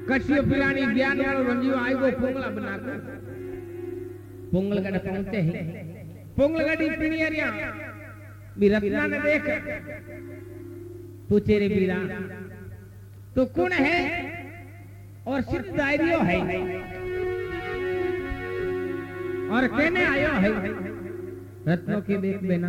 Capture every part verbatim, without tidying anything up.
कशियो Pirani ज्ञान वालो रंजियो आई वो पोंगला बना को पोंगल गड़ पहुंचते ही पोंगल गड़ी पिनियरिया भी रत्ना ने देख पूछे रे बीरा तो कौन है और सिद्ध दायरियो है और कहने आयो है रत्नों के देख बिना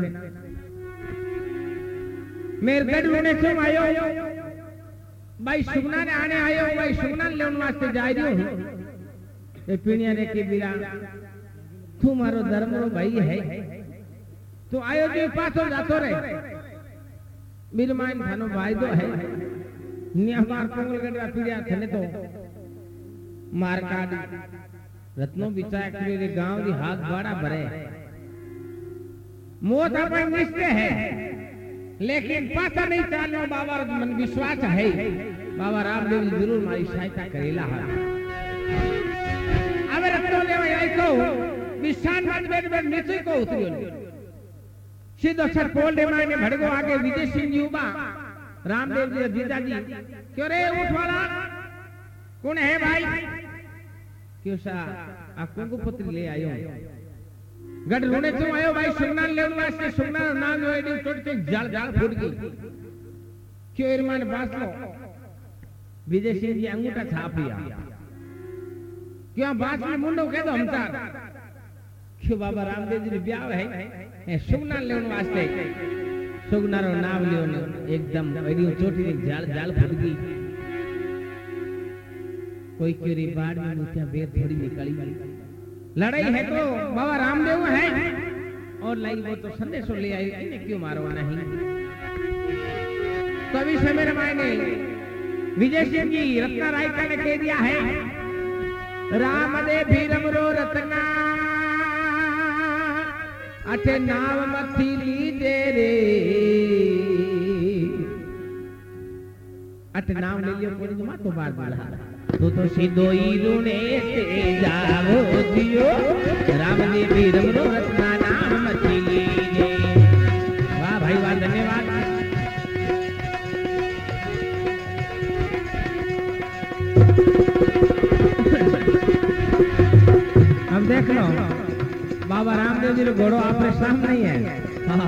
मेरे गढ़ में क्यों आयो भाई सुगना ने आने आयो भाई सुगना ने लेने वास्ते जा रही हूँ ये पीनिया ने की बिरा तू मारो धर्म रो भाई है तो आयो जो पासो जातो रहे बिरमान थानो भाई दो है निया मार पोंगल गढ़ पीड़िया थने तो मार काट रत्नों बिचार के गांव दी हाथ बड़ा भरे मौत अपन निश्चय है लेकिन पता नहीं चालो बाबा मन विश्वास है बाबा रामदेव जरूर मारी सहायता करेला है अब रत्नों ले आई को विशान मत बैठ बैठ नीचे को उतरियो सीधो सर पोल दे माने भड़को आगे विजय सिंह जी उबा रामदेव जी जीजा जी क्यों रे उठ वाला कौन है भाई क्यों सा आपको को पत्र ले आयो गढ़ रोने तो आयो भाई सुगना लेने वास्ते सुगना नाम जो एडी टोट के जाल जाल फूट गई क्यों इरमान बास लो विजय सिंह जी अंगूठा छाप लिया क्यों बास में मुंडो कह दो हमसार क्यों बाबा रामदेव जी ब्याह है सुगना लेने वास्ते सुगना रो नाम लियो ने एकदम एडी चोटी ने जाल जाल फूट गई कोई क्यों बाढ़ में मुतिया बेर थोड़ी निकली लड़ाई है तो बाबा रामदेव है और लाई वो तो संदेश ले आई इन्हें क्यों मारो नहीं तो अभी से मेरे मायने विजय सिंह जी रत्ना राय का ने कह दिया है राम दे भीरम रो रत्ना अठे नाव मथी ली दे रे अठे नाम ले लियो कोई मा तो बार बोला तो तो सीधो ही रुने ते जावो दियो राम ने वीरम रो रत्ना नाम मची लीजे वाह भाई वाह धन्यवाद अब देख लो बाबा रामदेव जी घोड़ो आपरे सामने ही है हाँ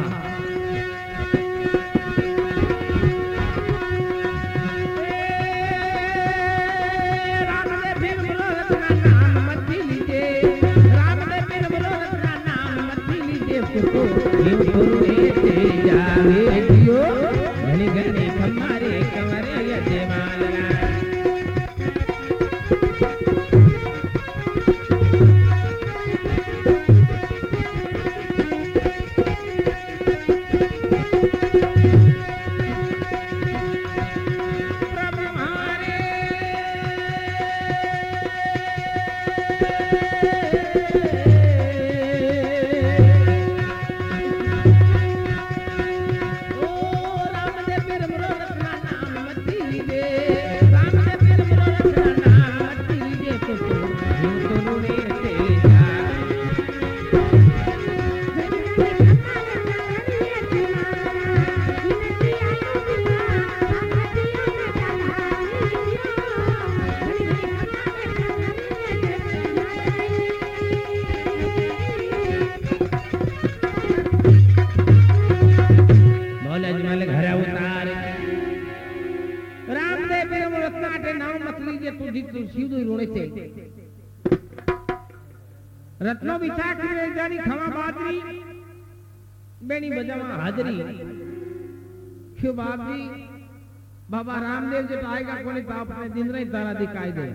रत्नो विशाख में जानी खमा बादरी बेनी बजावा हाजरी क्यों बाप जी बाबा रामदेव जी तो आएगा कोनी तो आपने दिन रात तारा दिखाई दे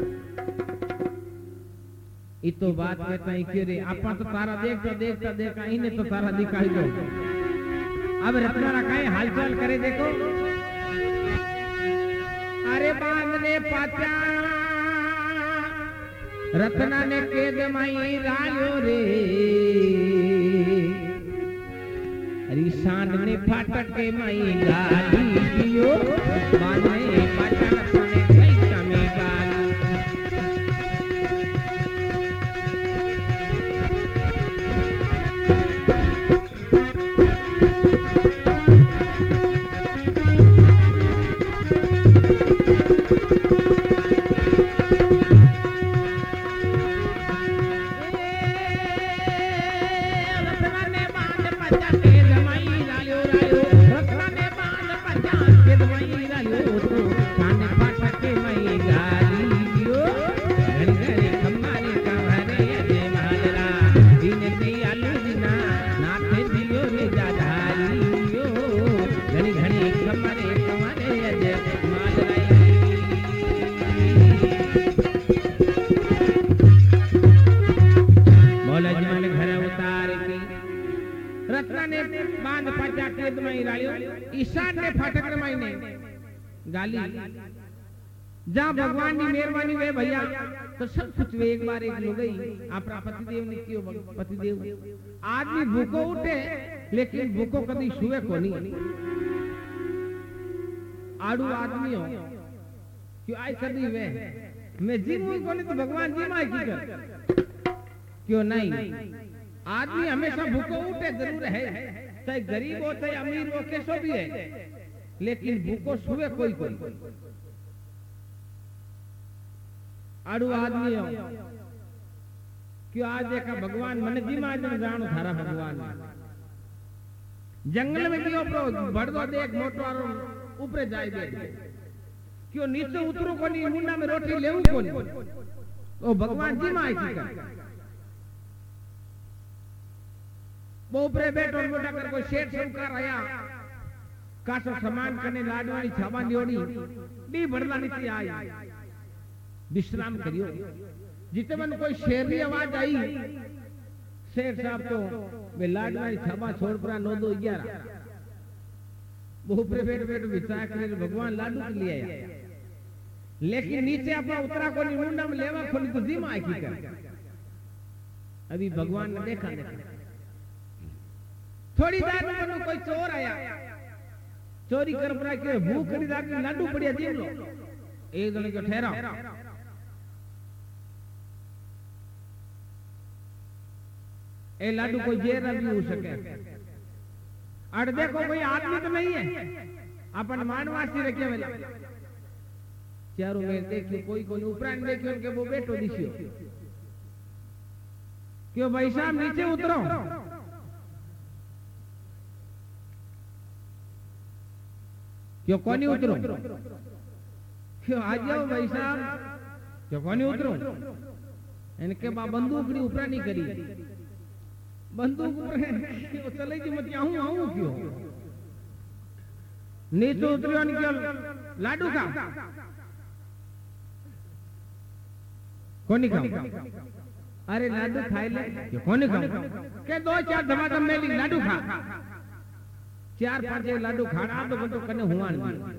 इतो बात कहता है क्यों रे आपा तो तारा देखता देखता देखा इन्हें तो तारा दिखाई दो अब रत्ना काहे हालचाल करे देखो अरे बांधने पाचा रत्ना ने केद माई रायो रे अरे सांड ने फाटक के माई गाली दियो बांधने पाचा रत्ना ने कई कमी गाली के दमाई रालियो रालियो रत्ना ने बांध पचा के दमाई रालियो तो काने फाटक के मई गाली दियो घड़ी घड़ी खम्माने कवरे अजे मालरा दिन दी आलू दिना नाथे दियो रे जाधारियो घड़ी घड़ी खम्माने कवरे अजे मालरा मौलजमान घर उतार की रत्ना ने बांध पाचा केद में रालियो ईशान ने फाटक रमाई ने गाली जहाँ भगवान की मेहरबानी वे भैया तो सब कुछ वे एक बार एक लो गई आपरा पतिदेव ने कियो पतिदेव आदमी भूखो उठे लेकिन भूखो कभी सुवे को नहीं आड़ू आदमी हो क्यों आई कभी वे मैं जीवू को नहीं तो भगवान जी माई की कर क्यों नहीं आदमी हमेशा भूखो उठे जरूर है चाहे गरीब हो चाहे अमीर हो कैसो भी है लेकिन भूखो सुवे कोई कोई आड़ू आदमी हो क्यों आज देखा भगवान मन जी मां जन जानो थारा भगवान जंगल में क्यों प्रो बड़दो देख मोटो आरो ऊपर जाए दे क्यों नीचे उतरो कोनी मुंडा में रोटी लेऊ कोनी ओ भगवान जी मां की कर वो ऊपरे बैठो मोटा कर कोई शेठ सौकार आया कासो सामान कने लाडवानी छाबा नियोड़ी डी भरला नीचे आई विश्राम करियो जिते मन कोई शेर की आवाज आई शेर साहब तो वे लाडवानी छाबा छोड़ परा नौ दो ग्यारह वो ऊपरे बैठ बैठ विचार करे भगवान लाडू के लिए आया लेकिन नीचे अपना उतरा को मुंडा में लेवा खोली तो जिम आई की कर अभी भगवान ने देखा देखा थोड़ी देर में कोई चोर आया चोरी कर पड़ा के भूख खरीदार के लाडू बढ़िया जीव लो एक जने को ठहरा ए लाडू कोई जेर भी हो सके अड़ देखो कोई आदमी तो नहीं है अपन मानवासी रखे वेला चारों में देखियो कोई कोई उपरान देखियो उनके वो बैठो दिसियो क्यों भाई साहब नीचे उतरो क्यों कोनी उतरो क्यों आ जाओ भाई साहब क्यों कोनी उतरो इनके बा बंदूक नी ऊपर नहीं करी बंदूक ऊपर क्यों चले जी मत आऊं आऊं क्यों नीचे उतरो नहीं क्यों लाडू का कोनी खाओ अरे लाडू खाए ले क्यों कोनी खाओ के दो चार धमाधम मेली लाडू खा चार पांच लाडू खाना तो बंदो कने हुआन दी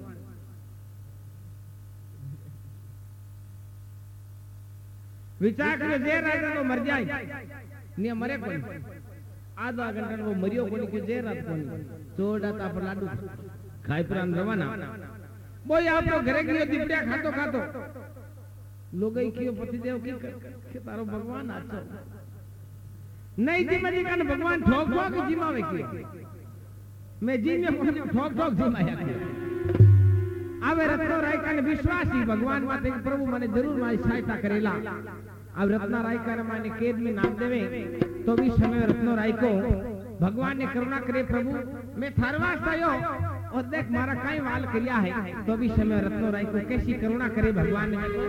विचार करे जेर आए तो मर जाए ने मरे कोई आधा घंटा वो मरियो कोनी के जेर रात कोनी चोड़ा ता पर लाडू खाई प्राण रवाना बोई आप तो घरे गयो दिपड़िया खातो खातो लोगई कियो पतिदेव की के तारो भगवान आछो नहीं जी मजी कन भगवान ठोक ठोक जिमावे की मैं जी में कोनी ठोक ठोक जिमाया आवे रत्नो राय कन विश्वासी भगवान माते प्रभु माने जरूर मारी सहायता करेला अब रत्ना राय का माने केद में नाम देवे तो भी समय रत्नो राय को भगवान ने करुणा करे प्रभु मैं थारवास आयो और देख मारा कई वाल किया है तो भी समय रत्नो राय को कैसी करुणा करे भगवान ने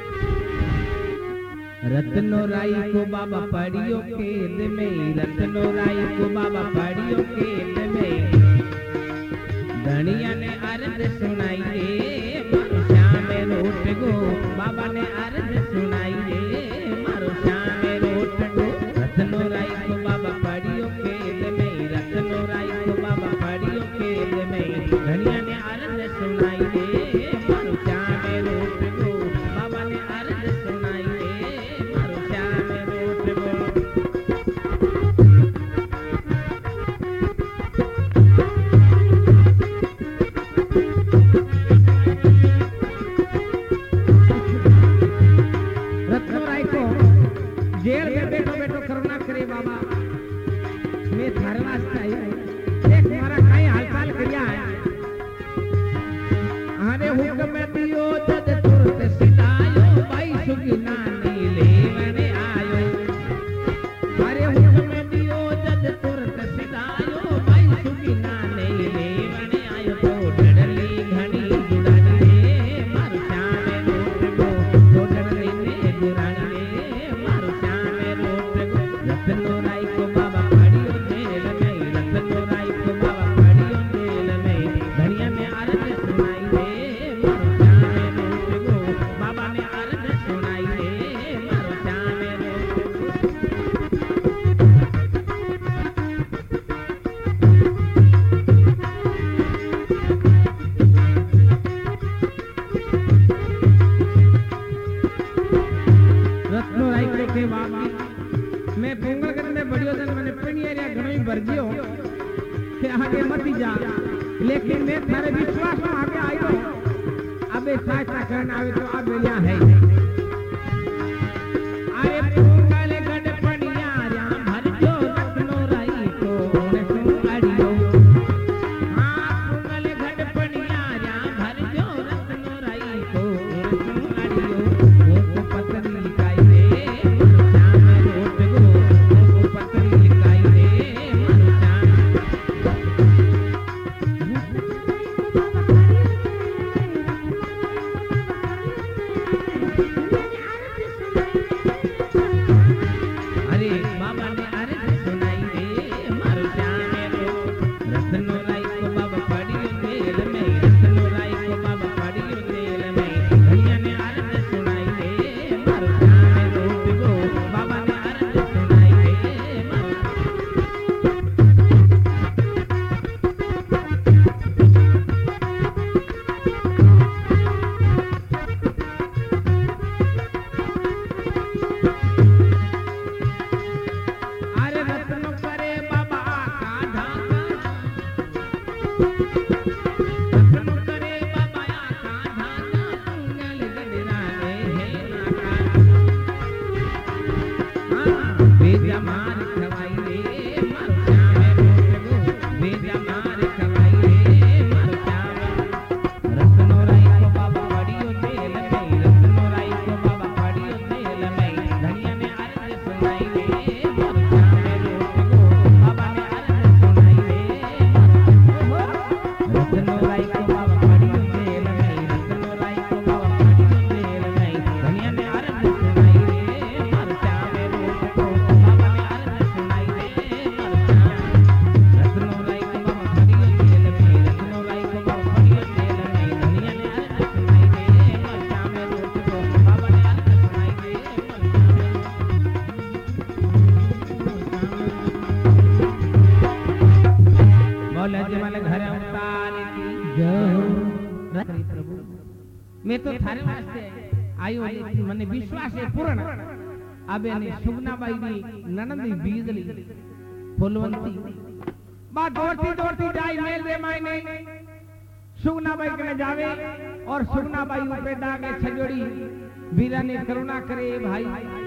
रत्नो राय को बाबा पड़ियो केद में रत्नो राय को बाबा पड़ियो केद में धनिया ने अर्ज सुनाई रे मारो श्याम रोट गो बाबा ने अर्ज सुनाई रे मारो श्याम रोट गो रत्नो राय को बाबा पड़ियो केद में रत्नो राय को बाबा पड़ियो केद में धनिया ने अर्ज सुनाई रे मारो श्याम रोट गो बाबा ने अर्ज सुनाई रे मारो श्याम रोट गो करजियो के आगे मत जा, लेकिन मैं थारे विश्वास में आगे आयो अबे सहायता करना आवे तो अब लिया है। अरे पूंगल गडपड़िया राम भर जो रखनो राई को ने सुन अड़ियो। हां पूंगल गडपड़िया राम भर जो रखनो राई को ने सुन अड़ियो। वो पतली काई रे श्याम रोट गो, वो पतली काई रे मैं तो थारे वास्ते आयो मने विश्वास है पूर्ण। अबे ने सुगनाबाई दी ननंदी बीजली फुलवंती बा दौड़ती दौड़ती जाई मेल रे मायने सुगनाबाई कने जावे और सुगनाबाई उपे दागे छजोड़ी वीरा ने करुणा करे भाई